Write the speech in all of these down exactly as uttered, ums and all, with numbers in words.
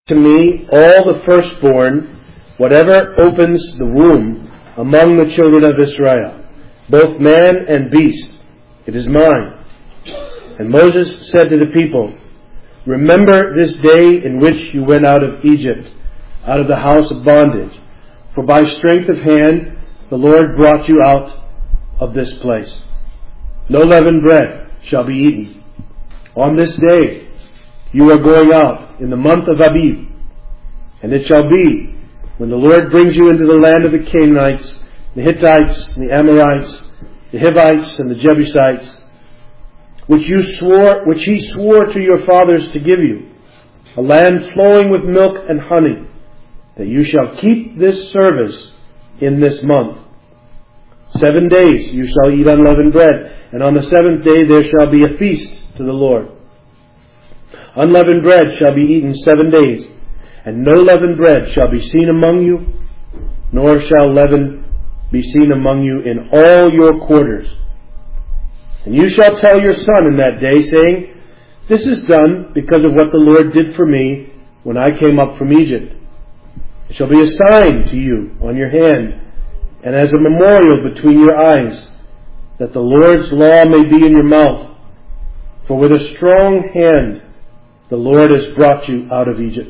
to me all the firstborn, whatever opens the womb among the children of Israel, both man and beast. It is mine. And Moses said to the people, remember this day in which you went out of Egypt, out of the house of bondage. For by strength of hand the Lord brought you out of this place. No leavened bread shall be eaten. On this day you are going out in the month of Abib. And it shall be, when the Lord brings you into the land of the Canaanites, the Hittites, and the Amorites, the Hivites, and the Jebusites, which you swore, which he swore to your fathers to give you, a land flowing with milk and honey, that you shall keep this service in this month. Seven days you shall eat unleavened bread, and on the seventh day there shall be a feast to the Lord. Unleavened bread shall be eaten seven days, and no leavened bread shall be seen among you, nor shall leaven be seen among you in all your quarters. And you shall tell your son in that day, saying, this is done because of what the Lord did for me when I came up from Egypt. It shall be a sign to you on your hand, and as a memorial between your eyes, that the Lord's law may be in your mouth. For with a strong hand the Lord has brought you out of Egypt.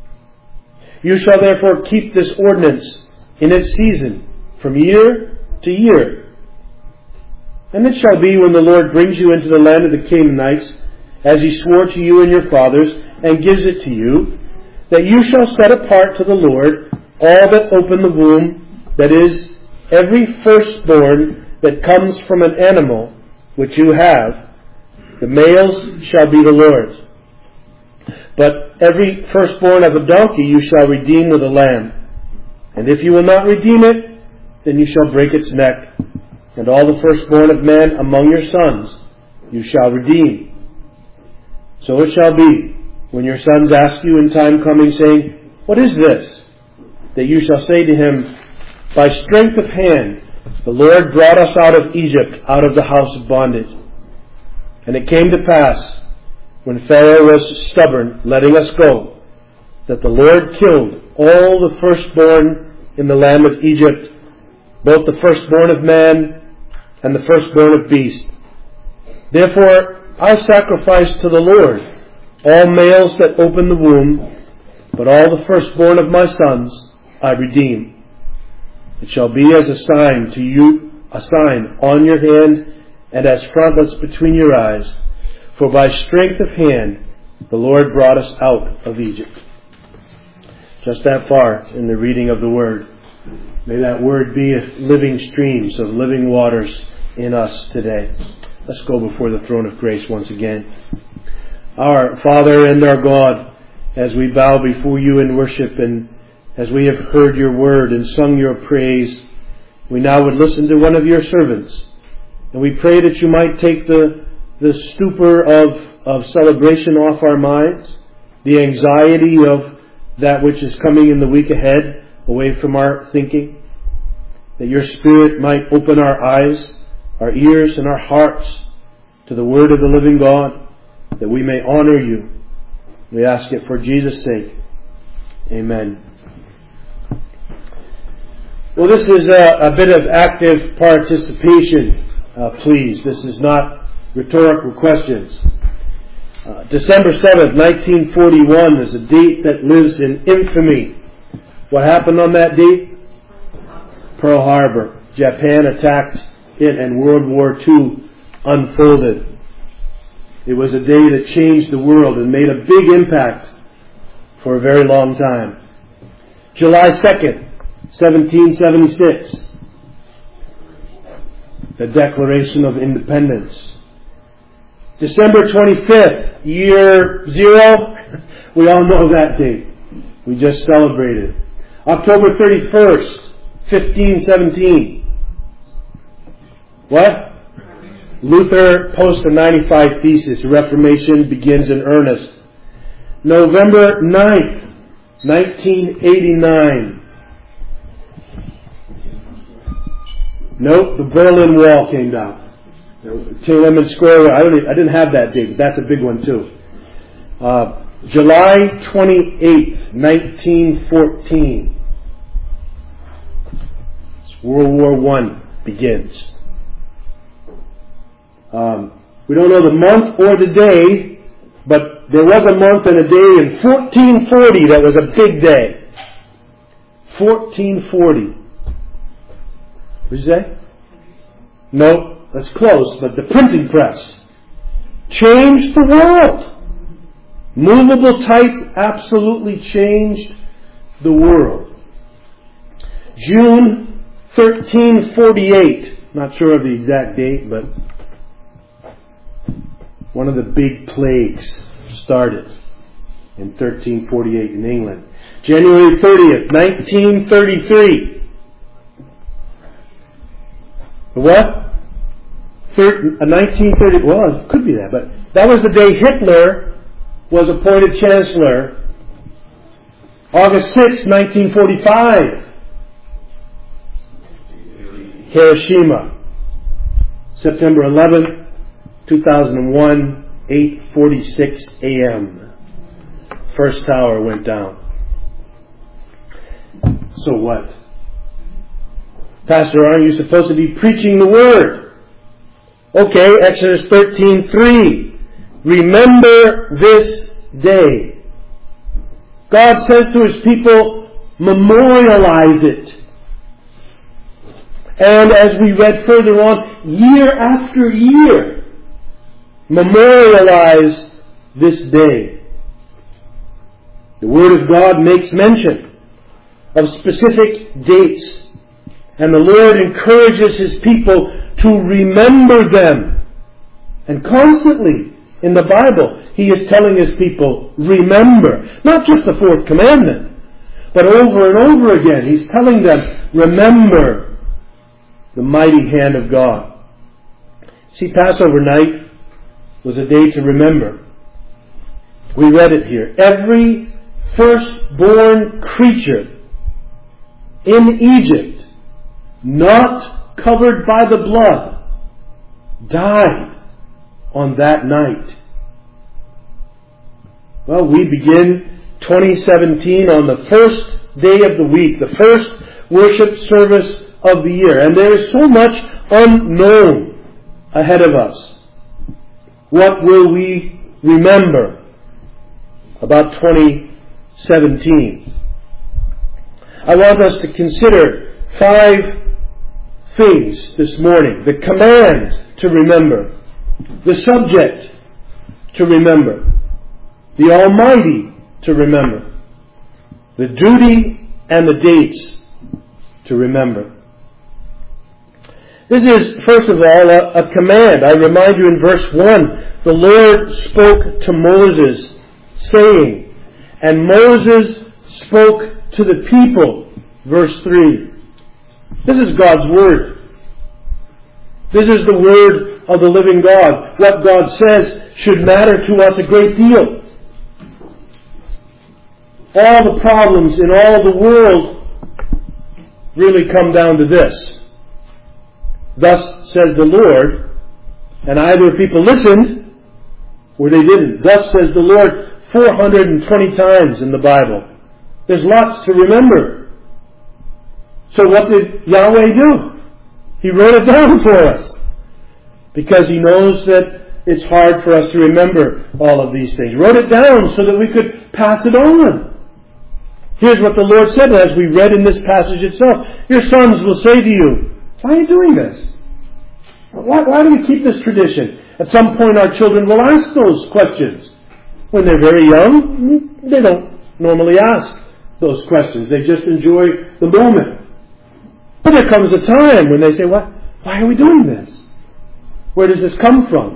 You shall therefore keep this ordinance in its season, from year to year. And it shall be when the Lord brings you into the land of the Canaanites, as he swore to you and your fathers, and gives it to you, that you shall set apart to the Lord all that open the womb, that is, every firstborn that comes from an animal which you have. The males shall be the Lord's. But every firstborn of a donkey you shall redeem with a lamb. And if you will not redeem it, then you shall break its neck. And all the firstborn of man among your sons you shall redeem. So it shall be, when your sons ask you in time coming, saying, what is this? That you shall say to him, by strength of hand the Lord brought us out of Egypt, out of the house of bondage. And it came to pass, when Pharaoh was stubborn, letting us go, that the Lord killed all the firstborn in the land of Egypt, both the firstborn of man and the firstborn of beast. Therefore I sacrifice to the Lord all males that open the womb, but all the firstborn of my sons I redeem. It shall be as a sign to you, a sign on your hand, and as frontlets between your eyes. For by strength of hand the Lord brought us out of Egypt. Just that far in the reading of the Word. May that Word be living streams of living waters in us today. Let's go before the throne of grace once again. Our Father and our God, as we bow before you in worship, and as we have heard your word and sung your praise, we now would listen to one of your servants. And we pray that you might take the, the stupor of, of celebration off our minds, the anxiety of that which is coming in the week ahead away from our thinking, that your Spirit might open our eyes, our ears, and our hearts to the word of the living God, that we may honor you. We ask it for Jesus' sake. Amen. Well, this is a, a bit of active participation, uh, please. This is not rhetorical questions. Uh, December seventh, nineteen forty-one is a date that lives in infamy. What happened on that date? Pearl Harbor. Japan attacked it and World War Two unfolded. It was a day that changed the world and made a big impact for a very long time. July second, seventeen seventy-six, the Declaration of Independence. December twenty-fifth, year zero, we all know that date. We just celebrated. October thirty-first, fifteen seventeen. What? Luther post the ninety-five Thesis. Reformation begins in earnest. November ninth, nineteen eighty-nine. Nope, the Berlin Wall came down. Tiananmen Square. I, don't, I didn't have that date, but that's a big one too. Uh, July twenty-eighth, nineteen fourteen. World War One begins. Um, we don't know the month or the day, but there was a month and a day in fourteen forty that was a big day. fourteen forty. What did you say? No, that's close, but the printing press changed the world. Movable type absolutely changed the world. June thirteen forty-eight. Not sure of the exact date, but one of the big plagues started in thirteen forty-eight in England. January thirtieth, nineteen thirty-three. The what? Thir- uh, nineteen thirty. Well, it could be that, but that was the day Hitler was appointed Chancellor. August sixth, nineteen forty-five. Hiroshima. September eleventh, two thousand one, eight forty-six a.m. First tower went down. So what? Pastor, aren't you supposed to be preaching the Word? Okay, Exodus thirteen three. Remember this day. God says to His people, memorialize it. And as we read further on, year after year, memorialize this day. The Word of God makes mention of specific dates, and the Lord encourages His people to remember them. And constantly in the Bible, He is telling His people, remember. Not just the fourth commandment, but over and over again, He's telling them, remember the mighty hand of God. See, Passover night was a day to remember. We read it here. Every firstborn creature in Egypt, not covered by the blood, died on that night. Well, we begin twenty seventeen on the first day of the week, the first worship service of the year. And there is so much unknown ahead of us. What will we remember about twenty seventeen? I want us to consider five things this morning. The command to remember. The subject to remember. The Almighty to remember. The duty and the dates to remember. This is, first of all, a, a command. I remind you in verse one, the Lord spoke to Moses, saying, and Moses spoke to the people. Verse three. This is God's Word. This is the Word of the living God. What God says should matter to us a great deal. All the problems in all the world really come down to this. Thus says the Lord, and either people listened or they didn't. Thus says the Lord four hundred twenty times in the Bible. There's lots to remember. So what did Yahweh do? He wrote it down for us. Because He knows that it's hard for us to remember all of these things. He wrote it down so that we could pass it on. Here's what the Lord said as we read in this passage itself. Your sons will say to you, why are you doing this? Why, why do we keep this tradition? At some point our children will ask those questions. When they're very young, they don't normally ask those questions. They just enjoy the moment. But there comes a time when they say, why, why are we doing this? Where does this come from?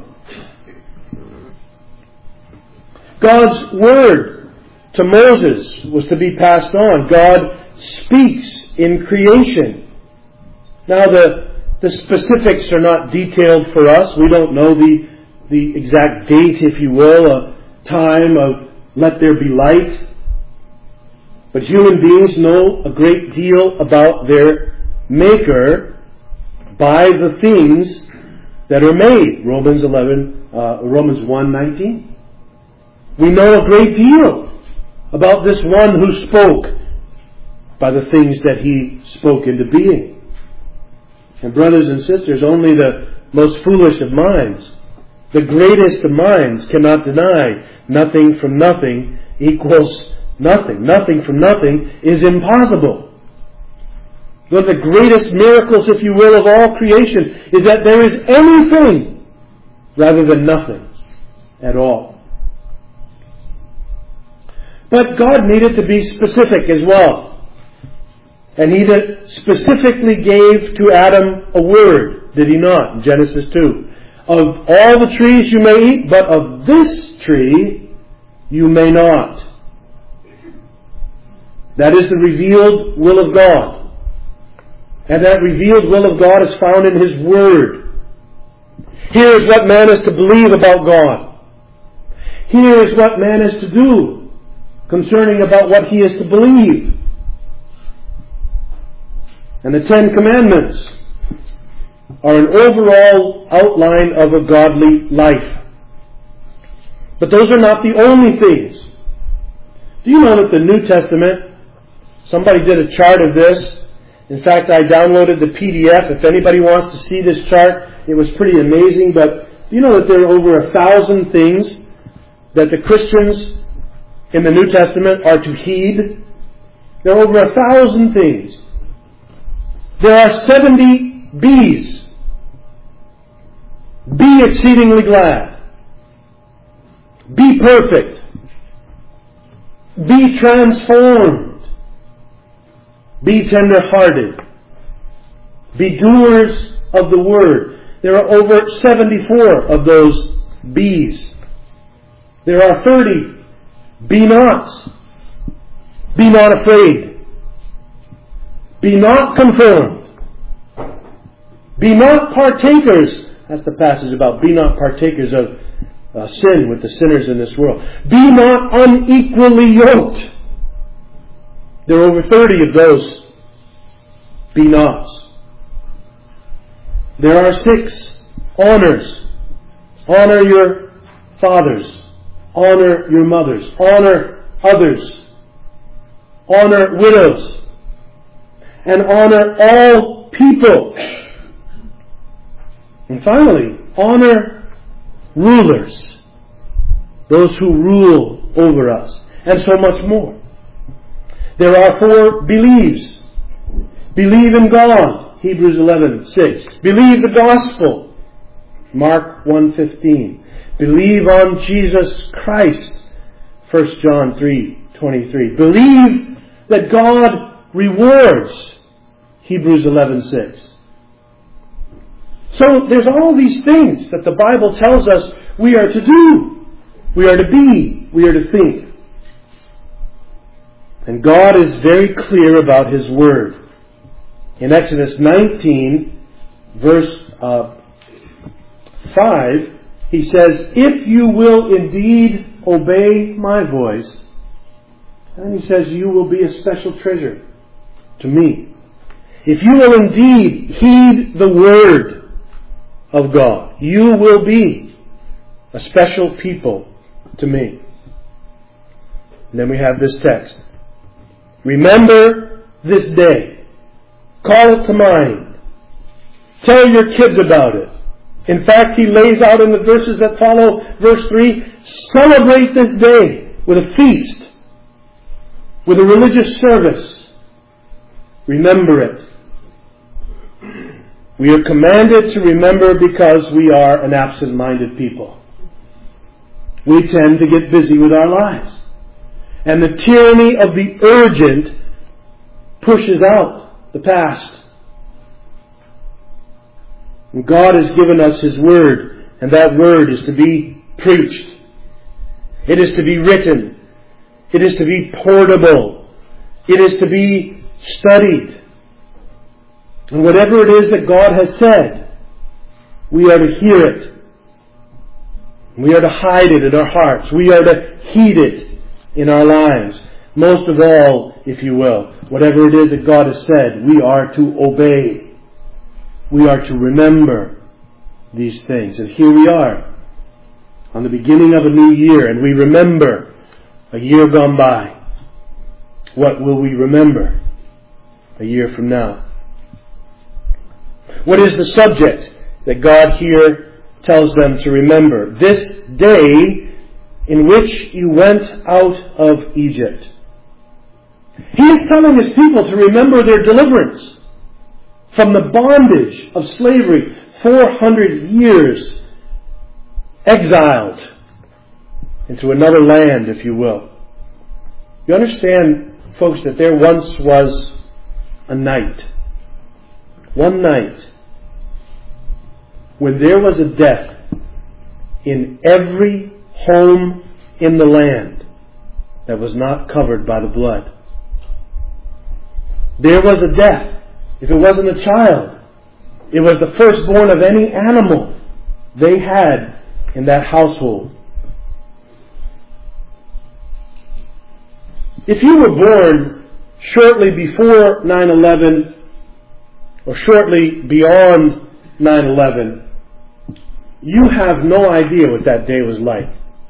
God's Word to Moses was to be passed on. God speaks in creation. Now the, the specifics are not detailed for us. We don't know the, the exact date, if you will, a time of let there be light. But human beings know a great deal about their Maker by the things that are made. Romans eleven, uh, Romans one nineteen. We know a great deal about this one who spoke by the things that He spoke into being. And brothers and sisters, only the most foolish of minds, the greatest of minds, cannot deny nothing from nothing equals nothing. Nothing from nothing is impossible. One of the greatest miracles, if you will, of all creation is that there is anything rather than nothing at all. But God needed to be specific as well. And He specifically gave to Adam a word, did He not, in Genesis two? Of all the trees you may eat, but of this tree you may not. That is the revealed will of God. And that revealed will of God is found in His Word. Here is what man is to believe about God. Here is what man is to do concerning about what he is to believe. And the Ten Commandments are an overall outline of a godly life. But those are not the only things. Do you know that the New Testament, somebody did a chart of this. In fact, I downloaded the P D F. If anybody wants to see this chart, it was pretty amazing. But do you know that there are over a thousand things that the Christians in the New Testament are to heed? There are over a thousand things. There are seventy B's. Be exceedingly glad. Be perfect. Be transformed. Be tender-hearted. Be doers of the Word. There are over seventy-four of those B's. There are thirty. Be not. Be not afraid. Be not conformed. Be not partakers. That's the passage about be not partakers of uh, sin with the sinners in this world. Be not unequally yoked. There are over thirty of those be nots. There are six honors. Honor your fathers. Honor your mothers. Honor others. Honor widows. And honor all people. And finally, honor rulers. Those who rule over us. And so much more. There are four believes. Believe in God. Hebrews eleven six. Believe the gospel. Mark one fifteen. Believe on Jesus Christ. First John three twenty-three. Believe that God rewards. Hebrews eleven six. So there's all these things that the Bible tells us we are to do. We are to be. We are to think. And God is very clear about His Word. In Exodus nineteen, verse uh, five, He says, if you will indeed obey my voice, and He says, you will be a special treasure to me. If you will indeed heed the Word of God, you will be a special people to me. And then we have this text. Remember this day. Call it to mind. Tell your kids about it. In fact, he lays out in the verses that follow, verse three, celebrate this day with a feast, with a religious service. Remember it. We are commanded to remember because we are an absent-minded people. We tend to get busy with our lives. And the tyranny of the urgent pushes out the past. And God has given us His Word, and that Word is to be preached. It is to be written. It is to be portable. It is to be studied. And whatever it is that God has said, we are to hear it. We are to hide it in our hearts. We are to heed it in our lives. Most of all, if you will, whatever it is that God has said, we are to obey. We are to remember these things. And here we are on the beginning of a new year, and we remember a year gone by, what will we remember a year from now? What is the subject that God here tells them to remember? This day in which you went out of Egypt. He is telling His people to remember their deliverance from the bondage of slavery, four hundred years exiled into another land, if you will. You understand, folks, that there once was a night, one night, when there was a death in every home in the land that was not covered by the blood. There was a death. If it wasn't a child, it was the firstborn of any animal they had in that household. If you were born shortly before nine eleven or shortly beyond nine eleven, you have no idea what that day was like.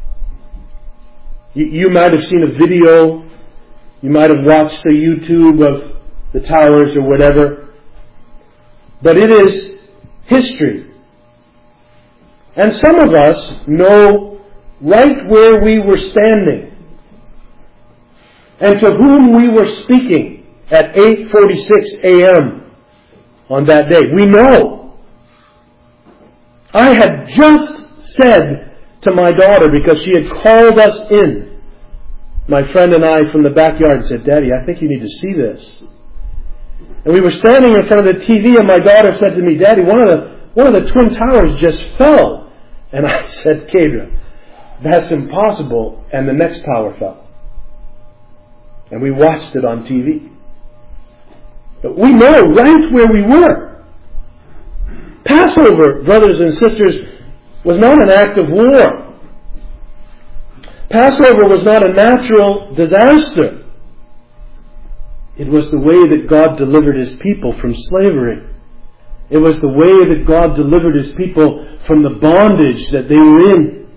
You, you might have seen a video, you might have watched the YouTube of the towers or whatever, but it is history. And some of us know right where we were standing and to whom we were speaking at eight forty-six a.m. on that day. We know. I had just said to my daughter, because she had called us in, my friend and I from the backyard, and said, "Daddy, I think you need to see this." And we were standing in front of the T V, and my daughter said to me, "Daddy, one of the one of the Twin Towers just fell." And I said, "Kadra, that's impossible." And the next tower fell. And we watched it on T V. But we know right where we were. Passover, brothers and sisters, was not an act of war. Passover was not a natural disaster. It was the way that God delivered His people from slavery. It was the way that God delivered His people from the bondage that they were in.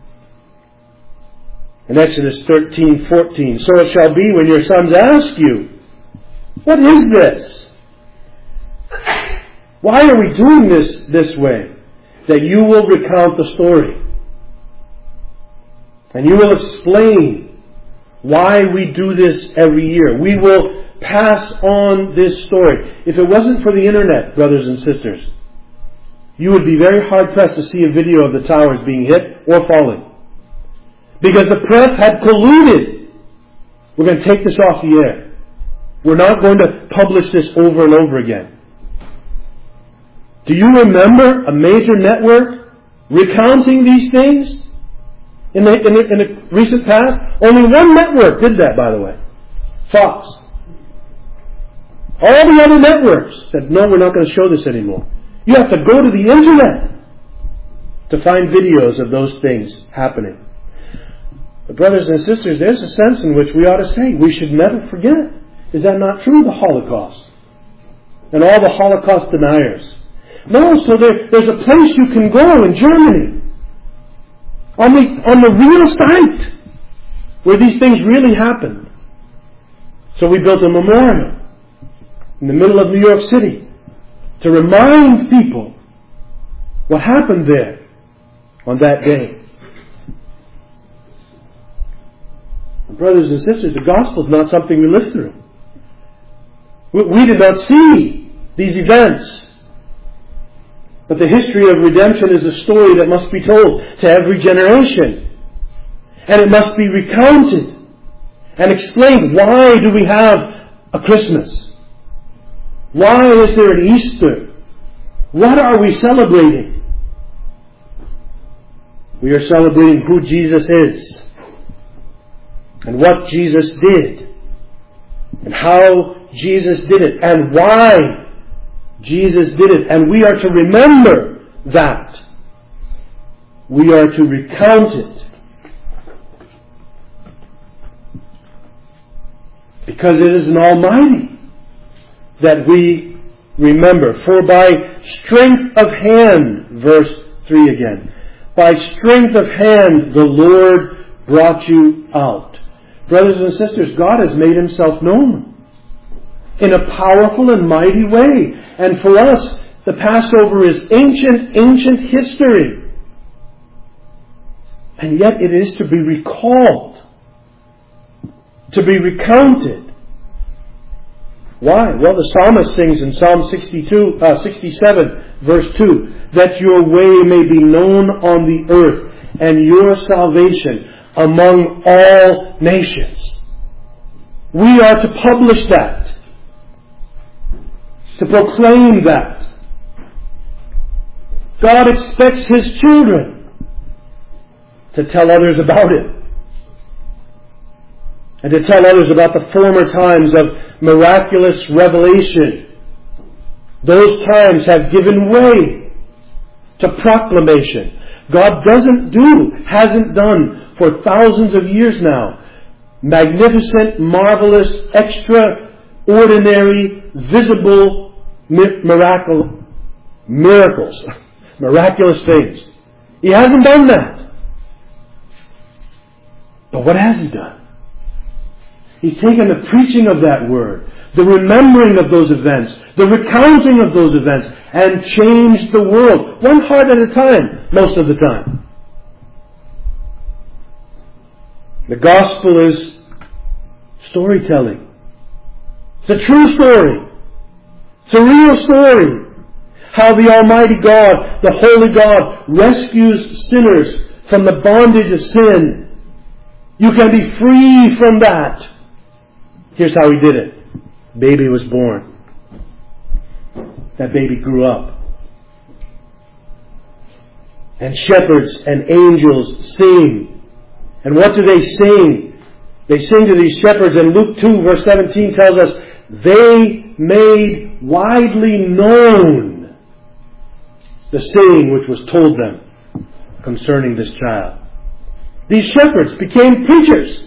In Exodus thirteen fourteen, "So it shall be when your sons ask you, 'What is this? Why are we doing this this way?' that you will recount the story. And you will explain why we do this every year. We will pass on this story." If it wasn't for the internet, brothers and sisters, you would be very hard-pressed to see a video of the towers being hit or falling. Because the press had colluded. We're going to take this off the air. We're not going to publish this over and over again. Do you remember a major network recounting these things in the, in the, in the recent past? Only one network did that, by the way. Fox. All the other networks said, "No, we're not going to show this anymore." You have to go to the internet to find videos of those things happening. But brothers and sisters, there's a sense in which we ought to say we should never forget. Is that not true? The Holocaust. And all the Holocaust deniers. No, so there, there's a place you can go in Germany. On the, on the real site. Where these things really happened. So we built a memorial in the middle of New York City to remind people what happened there on that day. Brothers and sisters, the gospel is not something we live through. We, we did not see these events. But the history of redemption is a story that must be told to every generation. And it must be recounted and explained. Why do we have a Christmas? Why is there an Easter? What are we celebrating? We are celebrating who Jesus is. And what Jesus did. And how Jesus did it. And why Jesus did it. And we are to remember that. We are to recount it. Because it is an Almighty that we remember. For by strength of hand, verse three again, By strength of hand the Lord brought you out. Brothers and sisters, God has made Himself known in a powerful and mighty way. And for us, the Passover is ancient, ancient history. And yet it is to be recalled, to be recounted. Why? Well, the psalmist sings in Psalm sixty-two, uh, sixty-seven, verse two, that your way may be known on the earth, and your salvation among all nations. We are to publish that, to proclaim that. God expects His children to tell others about it, and to tell others about the former times of miraculous revelation. Those times have given way to proclamation. God doesn't do, hasn't done for thousands of years now, magnificent, marvelous, extraordinary, visible miracle, miracles, miraculous things. He hasn't done that. But what has He done? He's taken the preaching of that word, the remembering of those events, the recounting of those events, and changed the world, one heart at a time, most of the time. The gospel is storytelling. It's a true story. It's a real story. How the Almighty God, the Holy God, rescues sinners from the bondage of sin. You can be free from that. Here's how He did it. Baby was born. That baby grew up. And shepherds and angels sing. And what do they sing? They sing to these shepherds, and Luke two verse seventeen tells us, they made widely known the saying which was told them concerning this child. These shepherds became preachers.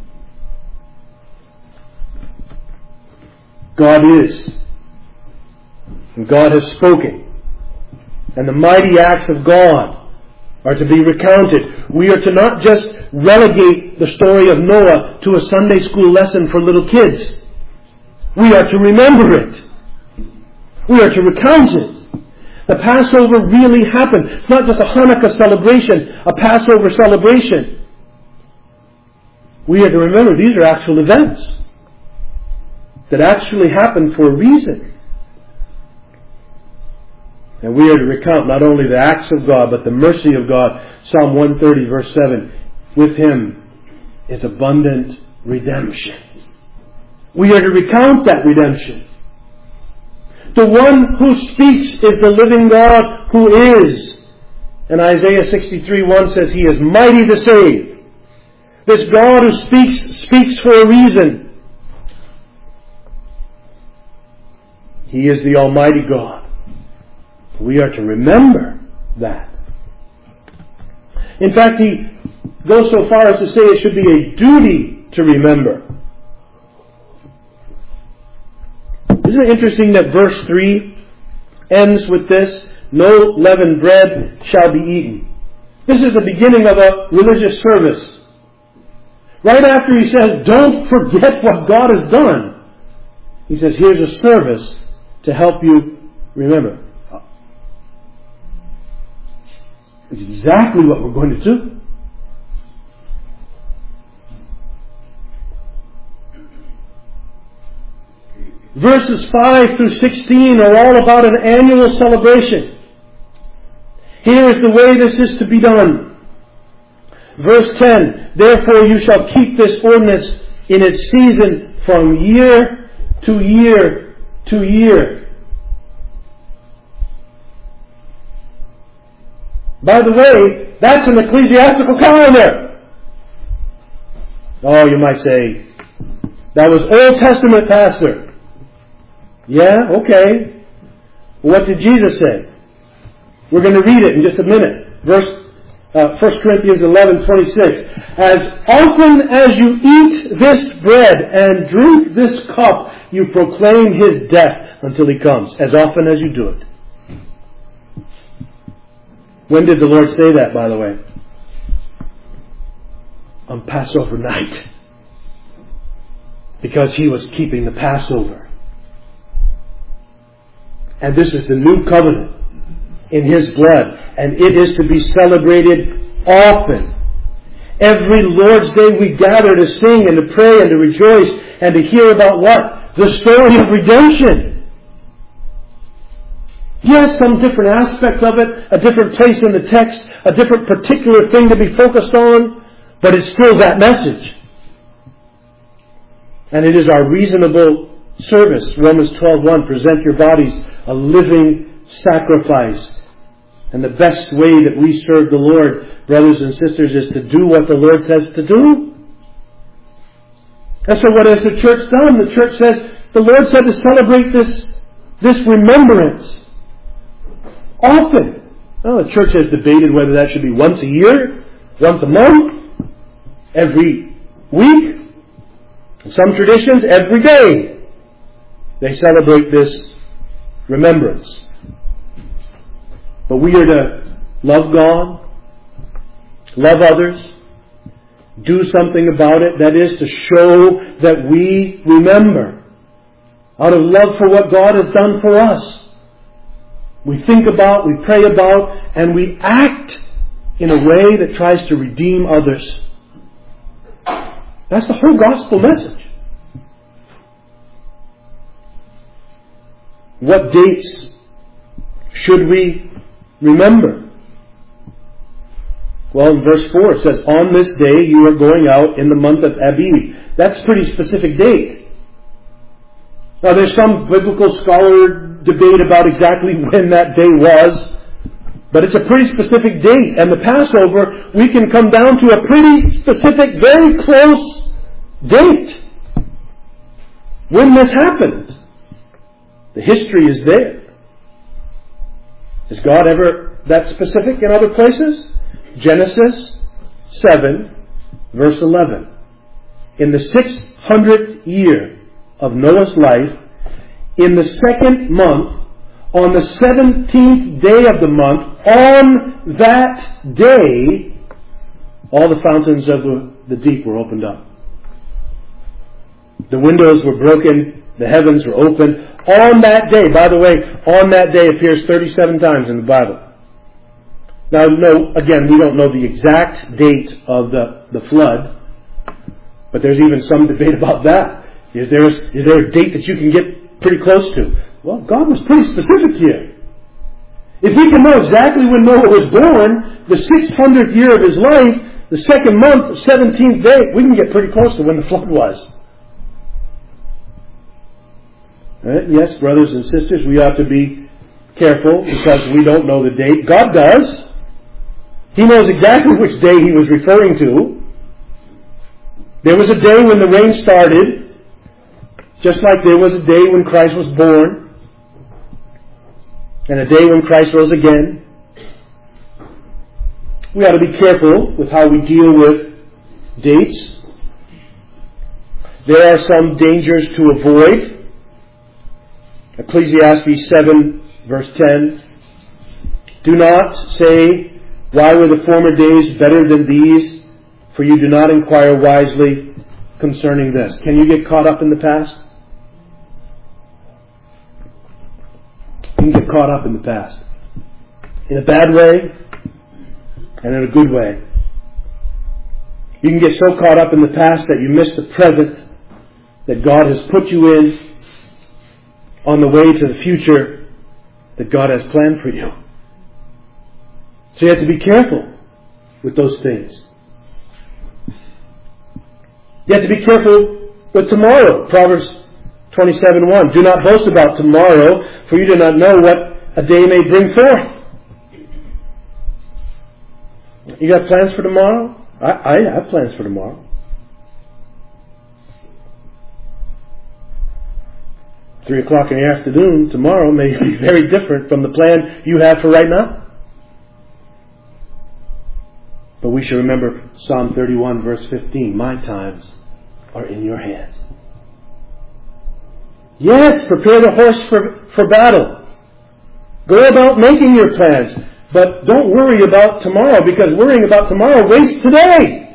God is. And God has spoken. And the mighty acts of God are to be recounted. We are to not just relegate the story of Noah to a Sunday school lesson for little kids. We are to remember it. We are to recount it. The Passover really happened. It's not just a Hanukkah celebration, a Passover celebration. We are to remember these are actual events that actually happened for a reason. And we are to recount not only the acts of God, but the mercy of God. Psalm one thirty verse seven. With Him is abundant redemption. We are to recount that redemption. The one who speaks is the living God who is. And Isaiah sixty-three one says He is mighty to save. This God who speaks, speaks for a reason. He is the Almighty God. We are to remember that. In fact, He goes so far as to say it should be a duty to remember. Isn't it interesting that verse three ends with this? No leavened bread shall be eaten. This is the beginning of a religious service. Right after He says, don't forget what God has done, He says, here's a service to help you remember. It's exactly what we're going to do. Verses five through sixteen are all about an annual celebration. Here is the way this is to be done. Verse ten, therefore you shall keep this ordinance in its season from year to year to year. By the way, that's an ecclesiastical calendar. Oh, you might say, that was Old Testament, Pastor. Yeah, okay. What did Jesus say? We're going to read it in just a minute. Verse uh, First Corinthians eleven twenty-six. As often as you eat this bread and drink this cup, you proclaim His death until He comes. As often as you do it. When did the Lord say that, by the way? On Passover night. Because He was keeping the Passover. And this is the new covenant in His blood. And it is to be celebrated often. Every Lord's Day we gather to sing and to pray and to rejoice and to hear about what? The story of redemption. Yes, some different aspect of it, a different place in the text, a different particular thing to be focused on, but it's still that message. And it is our reasonable service. Romans twelve one, present your bodies a living sacrifice. And the best way that we serve the Lord, brothers and sisters, is to do what the Lord says to do. And so what has the church done? The church says, the Lord said to celebrate this, this remembrance often. Well, the church has debated whether that should be once a year, once a month, every week. In some traditions, every day they celebrate this remembrance. But we are to love God, love others, do something about it. That is to show that we remember out of love for what God has done for us. We think about, we pray about, and we act in a way that tries to redeem others. That's the whole gospel message. What dates should we remember? Well, in verse four it says, on this day you are going out in the month of Abib. That's a pretty specific date. Now there's some biblical scholar debate about exactly when that day was, but it's a pretty specific date. And the Passover, we can come down to a pretty specific, very close date when this happened. The history is there. Is God ever that specific in other places? Genesis seven, verse eleven. In the six hundredth year of Noah's life, in the second month, on the seventeenth day of the month, on that day, all the fountains of the, the deep were opened up. The windows were broken, the heavens were opened. On that day, by the way, on that day appears thirty-seven times in the Bible. Now, no, again, we don't know the exact date of the, the flood, but there's even some debate about that. Is there, a, is there a date that you can get pretty close to? Well, God was pretty specific here. If we can know exactly when Noah was born, the six hundredth year of his life, the second month, seventeenth day, we can get pretty close to when the flood was. Right? Yes, brothers and sisters, we ought to be careful because we don't know the date. God does. He knows exactly which day He was referring to. There was a day when the rain started, just like there was a day when Christ was born, and a day when Christ rose again. We ought to be careful with how we deal with dates. There are some dangers to avoid. Ecclesiastes seven, verse ten. Do not say, why were the former days better than these? For you do not inquire wisely concerning this. Can you get caught up in the past? You can get caught up in the past. In a bad way and in a good way. You can get so caught up in the past that you miss the present that God has put you in on the way to the future that God has planned for you. So you have to be careful with those things. You have to be careful with tomorrow. Proverbs twenty-seven one. Do not boast about tomorrow, for you do not know what a day may bring forth. You got plans for tomorrow? I, I have plans for tomorrow. Three o'clock in the afternoon tomorrow may be very different from the plan you have for right now. But we should remember Psalm thirty-one verse fifteen. My times are in your hands. Yes, prepare the horse for, for battle. Go about making your plans. But don't worry about tomorrow, because worrying about tomorrow wastes today.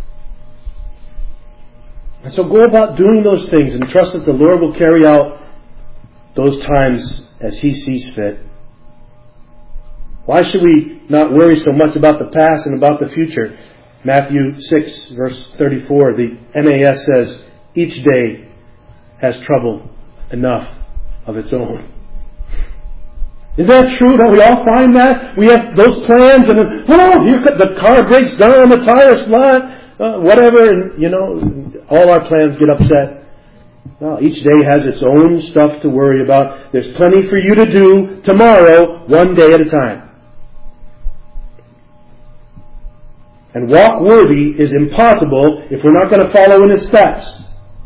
And so go about doing those things and trust that the Lord will carry out those times as He sees fit. Why should we not worry so much about the past and about the future? Matthew six, verse thirty-four, the M A S says, each day has trouble enough of its own. Is that true? Don't we all find that? We have those plans and then, oh, here, the car breaks down, the tires flat, uh, whatever, and you know, all our plans get upset. Well, each day has its own stuff to worry about. There's plenty for you to do tomorrow, one day at a time. And walk worthy is impossible if we're not going to follow in His steps.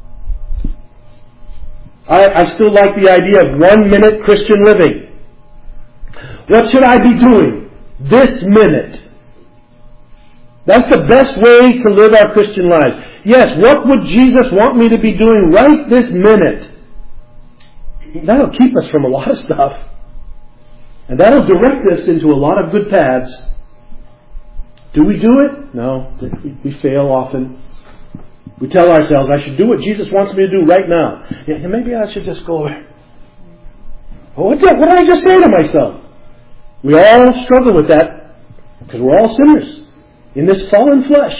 I, I still like the idea of one minute Christian living. What should I be doing this minute? That's the best way to live our Christian lives. Yes, what would Jesus want me to be doing right this minute? That'll keep us from a lot of stuff. And that'll direct us into a lot of good paths. Do we do it? No. We fail often. We tell ourselves, I should do what Jesus wants me to do right now. Yeah, maybe I should just go over. What did, what did I just say to myself? We all struggle with that because we're all sinners in this fallen flesh.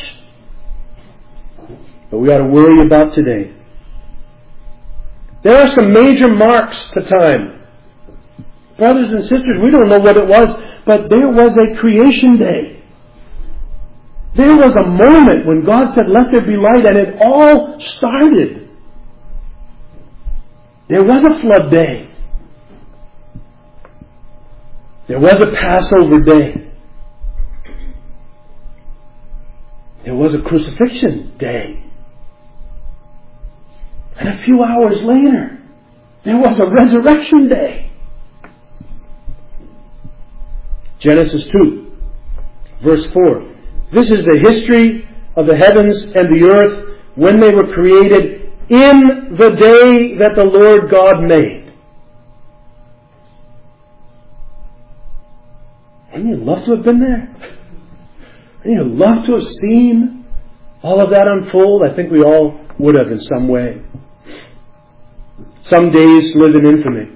But we ought to worry about today. There are some major marks to time. Brothers and sisters, we don't know what it was, but there was a creation day. There was a moment when God said, let there be light, and it all started. There was a flood day. There was a Passover day. There was a crucifixion day. And a few hours later, there was a resurrection day. Genesis two, verse four. This is the history of the heavens and the earth when they were created in the day that the Lord God made. Wouldn't you love to have been there? Wouldn't you love to have seen all of that unfold? I think we all would have in some way. Some days live in infamy.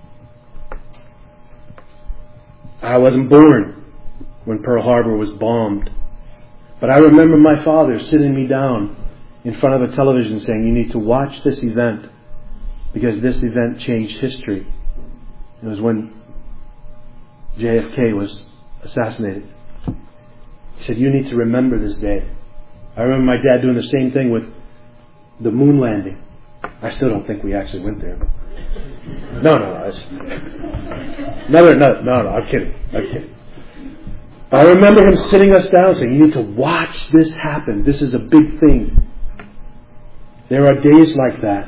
I wasn't born when Pearl Harbor was bombed. But I remember my father sitting me down in front of a television saying, you need to watch this event because this event changed history. It was when J F K was assassinated. He said, you need to remember this day. I remember my dad doing the same thing with the moon landing. I still don't think we actually went there. No, no, no. No, no, no, no, I'm kidding. I'm kidding. I remember him sitting us down saying, you need to watch this happen. This is a big thing. There are days like that.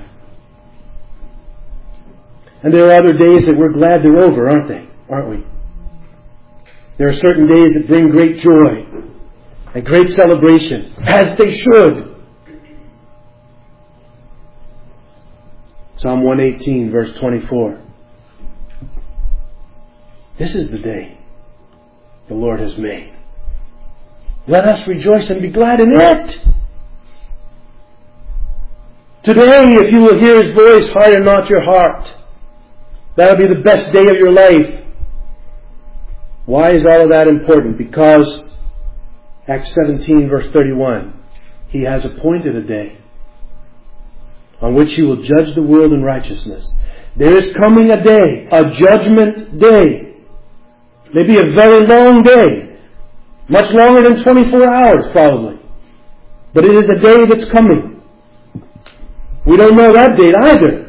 And there are other days that we're glad they're over, aren't they? Aren't we? There are certain days that bring great joy and great celebration, as they should. Psalm one eighteen, verse twenty-four. This is the day the Lord has made. Let us rejoice and be glad in it. Today, if you will hear His voice, harden not your heart. That'll be the best day of your life. Why is all of that important? Because Acts seventeen, verse thirty-one, He has appointed a day on which He will judge the world in righteousness. There is coming a day, a judgment day. Maybe a very long day. Much longer than twenty-four hours, probably. But it is a day that's coming. We don't know that date either.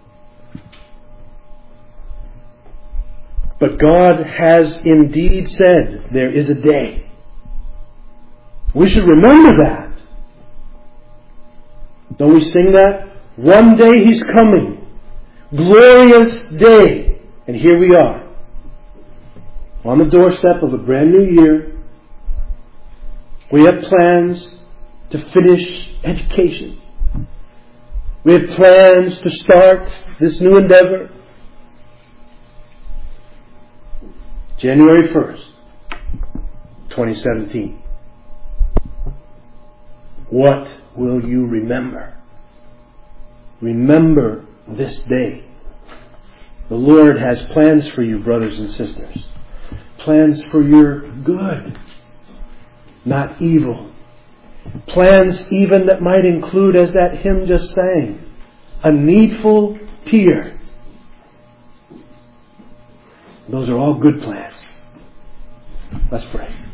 But God has indeed said there is a day. We should remember that. Don't we sing that? One day He's coming. Glorious day. And here we are. On the doorstep of a brand new year. We have plans to finish education. We have plans to start this new endeavor. January first. twenty seventeen. What will you remember? Remember this day. The Lord has plans for you, brothers and sisters. Plans for your good, not evil. Plans even that might include, as that hymn just sang, a needful tear. Those are all good plans. Let's pray.